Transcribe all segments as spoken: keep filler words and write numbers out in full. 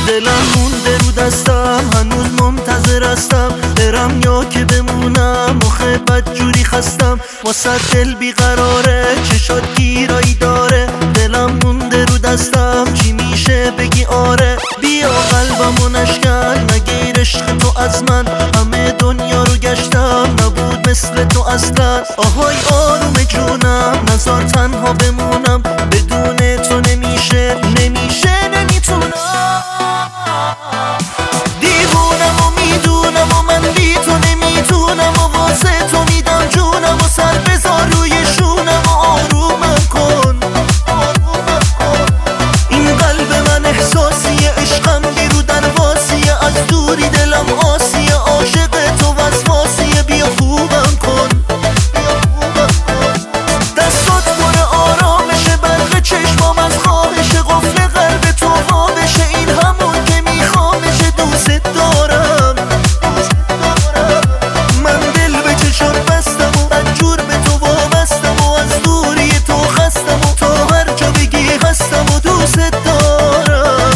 دلم مونده رو دستم، هنوز منتظر هستم برم یا که بمونم. آخه بدجوری خستم واسه دل بیقراره، چشات گیرایی داره. دلم مونده رو دستم، چی میشه بگی آره؟ بیا قلبمو نشکن، نگیر عشق تو از من. همه دنیا رو گشتم، نبود مثل تو اصلا. آهای آروم جونم، نزار تنها بمونم. بدون تو نمیشه نمیشه نمیتونم. دیوونم و میدونم و من بی تو نمیتونم و واسه تو میدم جونم و سر بذار روی شونم و آرومم کن. این قلب من احساسیه، عشقم بیرو درواسیه. از دوری دلم آسیه، عاشق تو وسواسیه. بیا خوبم کن، دستات پر آرامشه، برق چشمام از خواهشه. قفل قلب تو وا بشه، این همون که میخوامشه. دوست دارم من، دل به چشات بستم و بدجور به تو وابستم و از دوری تو خستم و تا هر جا بگی هستم و دوست دارم.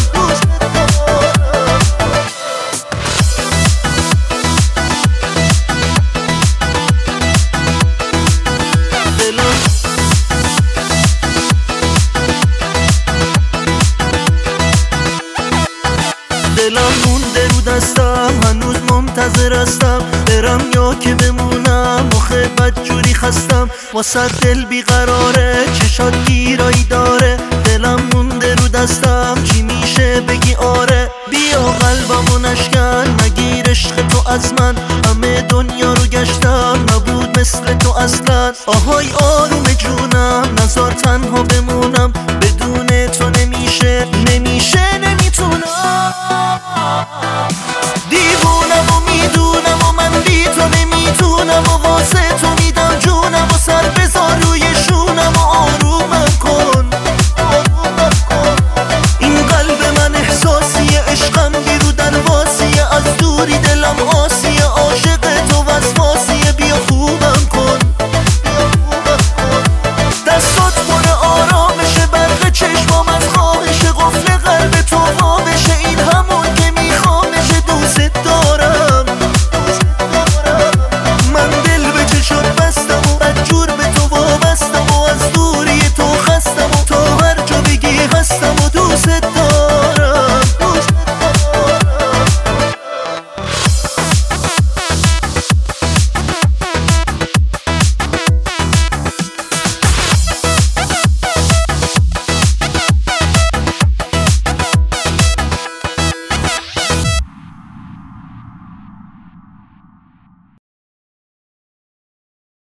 دلم مونده رو دستم، هنوز منتظر هستم برم یا که بمونم. آخه بدجوری خستم واسه دل بیقراره، چشات گیرایی داره. دلم مونده رو دستم، چی میشه بگی آره؟ بیا قلبمو نشکن، نگیر عشق تو از من. همه دنیا رو گشتم، نبود مثل تو اصلا. آهای آروم جونم، نزار تنها بمونم. بدون تو نمیشه